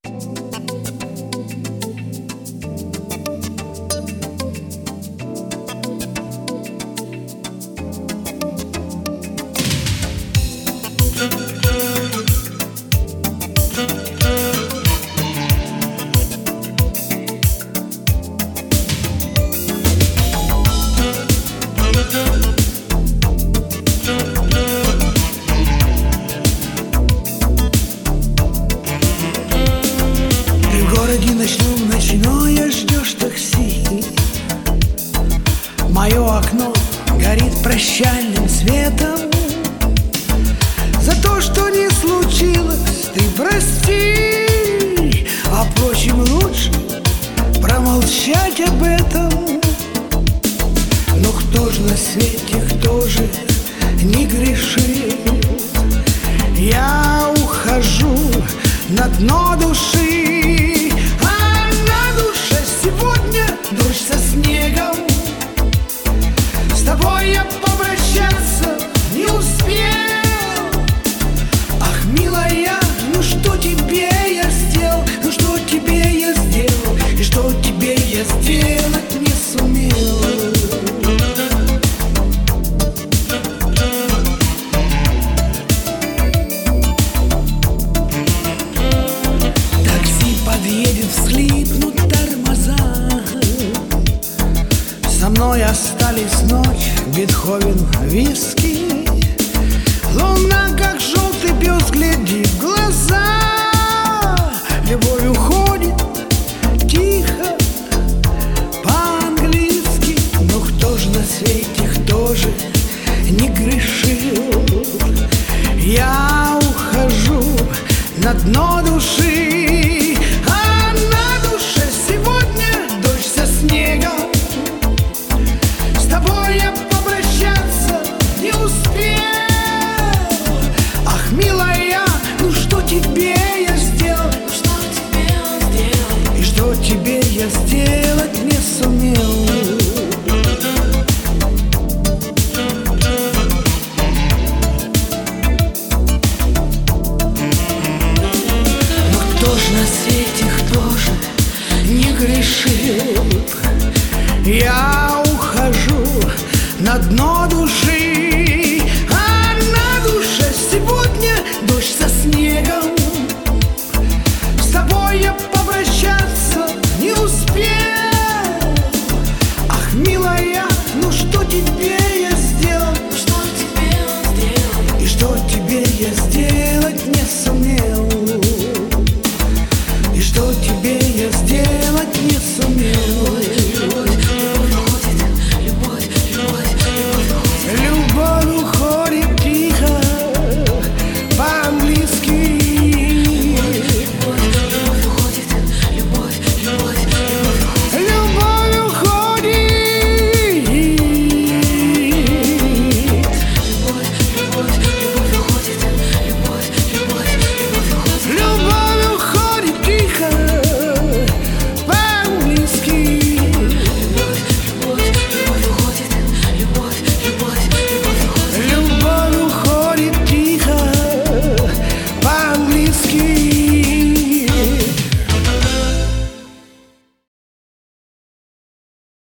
Ночном ночное ждешь такси. Мое окно горит прощальным светом. За то, что не случилось, ты прости. А впрочем, лучше промолчать об этом. Но кто ж на свете, кто же не грешит? Я ухожу на дно души. Дождь со снегом. С тобой я попрощаться не успел. Ах, милая, ну что тебе я сделал? Ну что тебе я сделал? И что тебе я сделать не сумел? Такси подъедет, всхлипнут тормоза. Со мной остались ночь, Бетховен, виски. Луна, как желтый пес, глядит в глаза. Любовь уходит тихо, по-английски. Но кто ж на свете, кто же не грешил? Я ухожу на дно души. А на душе сегодня дождь со снегом. С тобой я попрощаться не успел. Ах, милая, ну что тебе я сделал? Что тебе он сделал? И что тебе я сделать не сумел? Но кто ж на свете, кто же не грешит? Я ухожу на дно души. А на душе сегодня дождь со снегом. С тобой я попрощаться не успел. Ах, милая, ну что тебе я сделал? Что тебе он сделал? И что тебе я сделать не сумел? И что тебе я сделать не сумел?